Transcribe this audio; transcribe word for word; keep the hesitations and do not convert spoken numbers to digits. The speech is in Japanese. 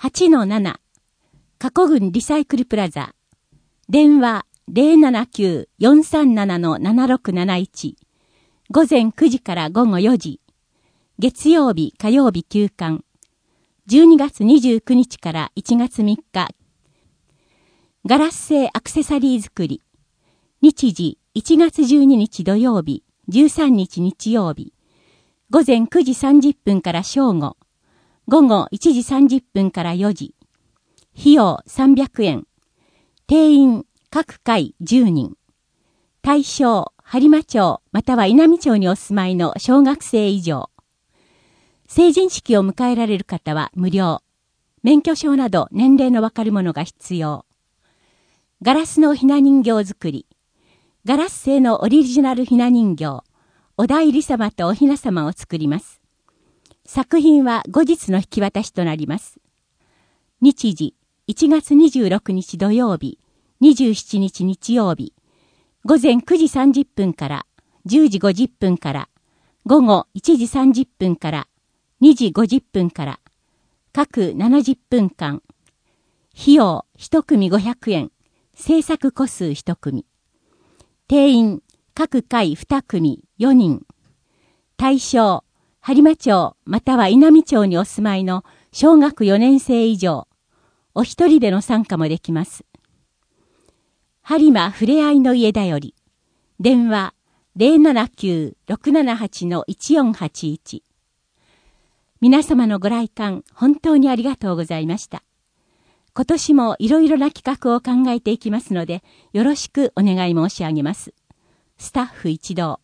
はちのなな、加古郡リサイクルプラザ、電話 ゼロななきゅう よんさんなな ななろくなないち、午前くじから午後よじ、月曜日火曜日休館、じゅうにがつにじゅうくにちからいちがつみっか、ガラス製アクセサリー作り、日時いちがつじゅうににち土曜日、じゅうさんにち日曜日、午前くじさんじゅっぷんから正午、午後いちじさんじゅっぷんからよじ、費用さんびゃくえん、定員各回じゅうにん、対象播磨町または稲美町にお住まいの小学生以上、成人式を迎えられる方は無料、免許証など年齢のわかるものが必要。ガラスのひな人形作り、ガラス製のオリジナルひな人形、お内裏様とおひな様を作ります。作品は後日の引き渡しとなります。日時いちがつにじゅうろくにち土曜日、にじゅうしちにち日曜日、午前くじさんじゅっぷんからじゅうじごじゅっぷんから、午後いちじさんじゅっぷんからにじごじゅっぷんから、各ななじゅっぷんかん、費用いち組ごひゃくえん、制作個数いち組、定員各回に組よにん、対象播磨町または稲美町にお住まいの小学よねんせい以上、お一人での参加もできます。播磨ふれあいの家だより、電話 ゼロななきゅう ろくななはち いちよんはちいち。皆様のご来館本当にありがとうございました。今年もいろいろな企画を考えていきますので、よろしくお願い申し上げます。スタッフ一同。